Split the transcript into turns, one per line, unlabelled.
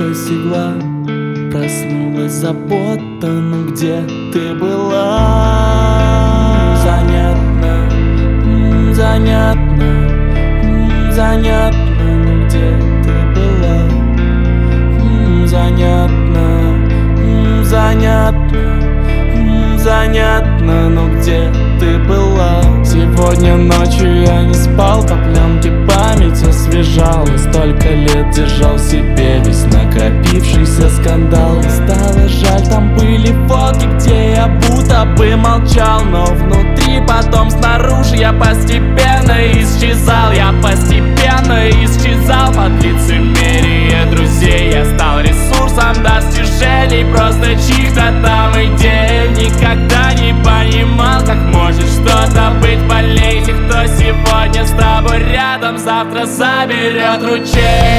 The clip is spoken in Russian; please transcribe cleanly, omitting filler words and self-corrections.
Кончилась игла, проснулась забота, ну где ты была? Занятно, занятно, занятно, ну где ты была? Занятно, занятно, занятно, ну где ты была? Сегодня ночью я не спал, по пленке память освежал. И столько лет держал в себе весь накопившийся скандал. И стало жаль, там были фотки, где я будто бы молчал, но внутри, потом снаружи я постепенно исчезал. Я постепенно исчезал под лицемерие друзей. Я стал ресурсом достижений, просто чьих-то там идей. Никогда не понимал, как может что-то быть больней тех, кто сегодня с тобой рядом, завтра заберет ручей.